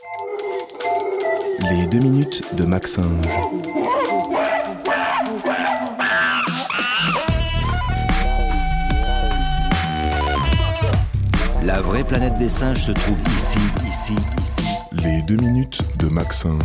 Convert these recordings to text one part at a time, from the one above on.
Les 2 minutes de Maxinge. La vraie planète des singes se trouve ici. Les 2 minutes de Maxinge.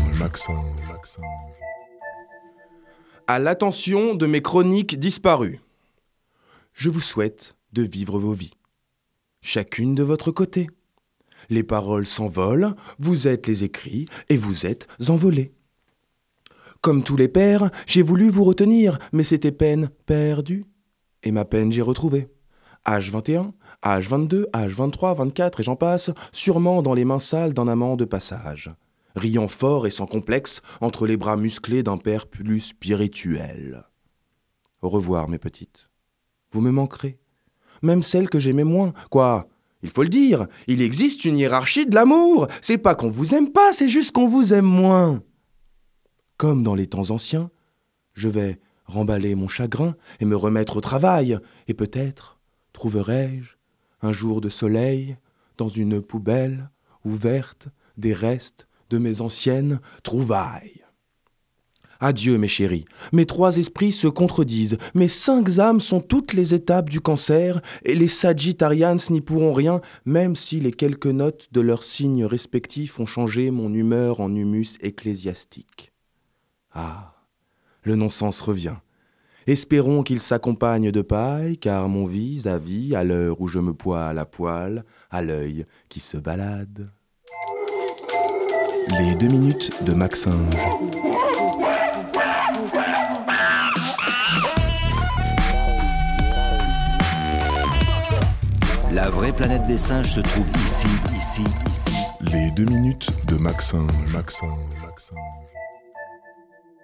À l'attention de mes chroniques disparues, je vous souhaite de vivre vos vies, chacune de votre côté. Les paroles s'envolent, vous êtes les écrits et vous êtes envolés. Comme tous les pères, j'ai voulu vous retenir, mais c'était peine perdue. Et ma peine j'ai retrouvée. Âge 21, âge 22, âge 23, 24 et j'en passe, sûrement dans les mains sales d'un amant de passage. Riant fort et sans complexe entre les bras musclés d'un père plus spirituel. Au revoir mes petites. Vous me manquerez. Même celles que j'aimais moins. Quoi ? Il faut le dire, il existe une hiérarchie de l'amour. C'est pas qu'on vous aime pas, c'est juste qu'on vous aime moins. Comme dans les temps anciens, je vais remballer mon chagrin et me remettre au travail. Et peut-être trouverai-je un jour de soleil dans une poubelle ouverte des restes de mes anciennes trouvailles. Adieu mes chéris, mes 3 esprits se contredisent, mes 5 âmes sont toutes les étapes du cancer, et les Sagittarians n'y pourront rien, même si les quelques notes de leurs signes respectifs ont changé mon humeur en humus ecclésiastique. Ah, le non-sens revient. Espérons qu'il s'accompagne de paille, car mon vis-à-vis, à l'heure où je me poile à poil, à l'œil qui se balade. Les 2 minutes de Maxinge. La vraie planète des singes se trouve ici. Les 2 minutes de Maxinge.